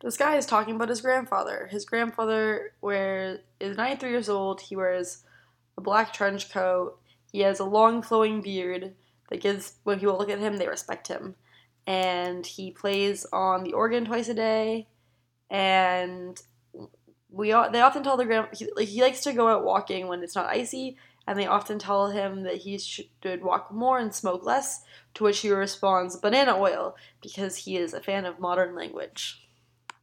This guy is talking about his grandfather. His grandfather is 93 years old. He wears a black trench coat. He has a long flowing beard that gives, when people look at him, they respect him. And he plays on the organ twice a day. And they often tell the he likes to go out walking when it's not icy, and they often tell him that he should walk more and smoke less. To which he responds, "Banana oil," because he is a fan of modern language.